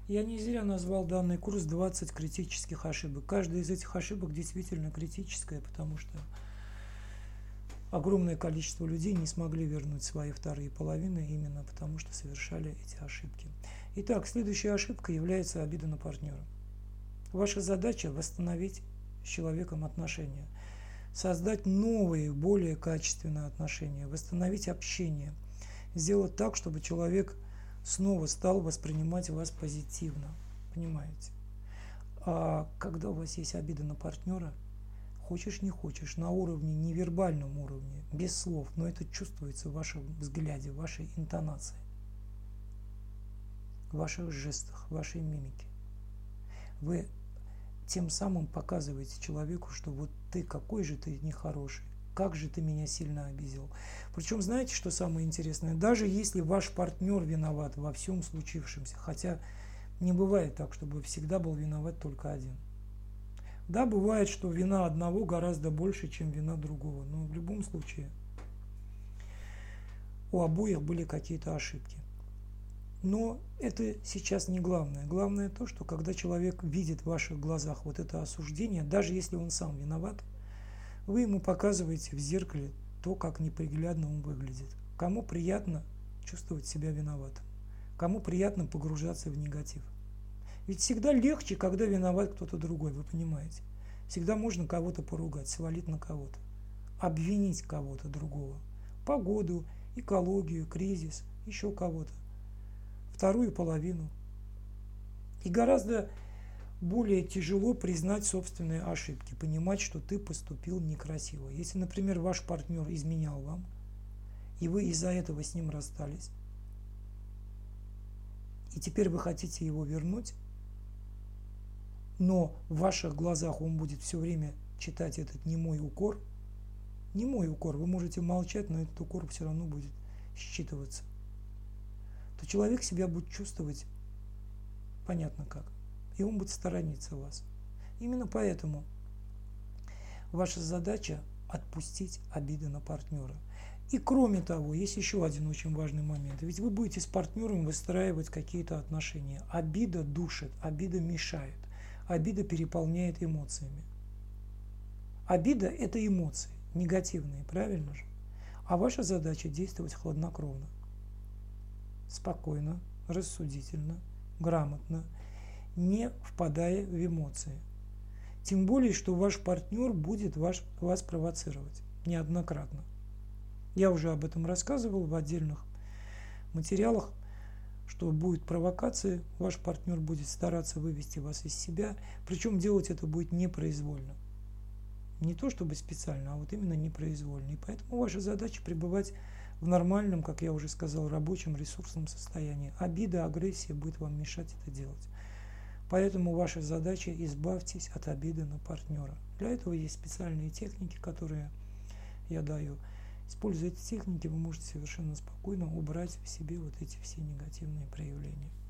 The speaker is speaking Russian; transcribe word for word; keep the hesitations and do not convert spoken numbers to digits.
Я не зря назвал данный курс двадцать критических ошибок. Каждая из этих ошибок действительно критическая, потому что огромное количество людей не смогли вернуть свои вторые половины именно потому, что совершали эти ошибки. Итак, следующая ошибка является обида на партнера. Ваша задача – восстановить с человеком отношения, создать новые, более качественные отношения, восстановить общение, сделать так, чтобы человек снова стал воспринимать вас позитивно. Понимаете? А когда у вас есть обида на партнера, хочешь не хочешь, на уровне, невербальном уровне, без слов, но это чувствуется в вашем взгляде, в вашей интонации, в ваших жестах, в вашей мимике. Вы тем самым показываете человеку, что вот ты какой же ты нехороший, как же ты меня сильно обидел. Причем знаете, что самое интересное? Даже если ваш партнер виноват во всем случившемся, хотя не бывает так, чтобы всегда был виноват только один. Да, бывает, что вина одного гораздо больше, чем вина другого, но в любом случае у обоих были какие-то ошибки. Но это сейчас не главное. Главное то, что когда человек видит в ваших глазах вот это осуждение, даже если он сам виноват, вы ему показываете в зеркале то, как неприглядно он выглядит. Кому приятно чувствовать себя виноватым, кому приятно погружаться в негатив. Ведь всегда легче, когда виноват кто-то другой, вы понимаете. Всегда можно кого-то поругать, свалить на кого-то, обвинить кого-то другого. Погоду, экологию, кризис, еще кого-то. Вторую половину. И гораздо более тяжело признать собственные ошибки, понимать, что ты поступил некрасиво. Если, например, ваш партнер изменял вам, и вы из-за этого с ним расстались, и теперь вы хотите его вернуть, но в ваших глазах он будет все время читать этот немой укор, немой укор, вы можете молчать, но этот укор все равно будет считываться, то человек себя будет чувствовать понятно как, и он будет сторониться вас. Именно поэтому ваша задача отпустить обиды на партнера. И кроме того, есть еще один очень важный момент. Ведь вы будете с партнером выстраивать какие-то отношения. Обида душит, обида мешает, обида переполняет эмоциями. Обида – это эмоции, негативные, правильно же? А ваша задача действовать хладнокровно, спокойно, рассудительно, грамотно, не впадая в эмоции. Тем более, что ваш партнер будет ваш, вас провоцировать неоднократно. Я уже об этом рассказывал в отдельных материалах, что будет провокация, ваш партнер будет стараться вывести вас из себя, причем делать это будет непроизвольно. Не то чтобы специально, а вот именно непроизвольно. И поэтому ваша задача пребывать в нормальном, как я уже сказал, рабочем ресурсном состоянии. Обида, агрессия будет вам мешать это делать. Поэтому ваша задача – избавьтесь от обиды на партнера. Для этого есть специальные техники, которые я даю. Используя эти техники, вы можете совершенно спокойно убрать в себе вот эти все негативные проявления.